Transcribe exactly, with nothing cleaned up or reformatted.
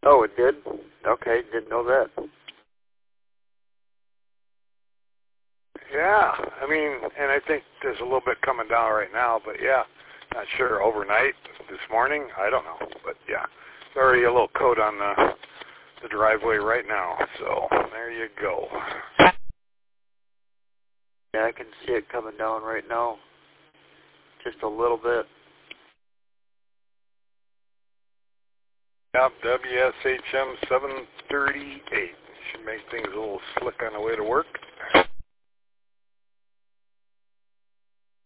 Oh, it did? Okay, didn't know that. Yeah, I mean, and I think there's a little bit coming down right now, but yeah, not sure overnight, this morning, I don't know, but yeah, there's already a little coat on the, the driveway right now, so there you go. Yeah, I can see it coming down right now, just a little bit. Yep, W S H M seven thirty-eight. Should make things a little slick on the way to work.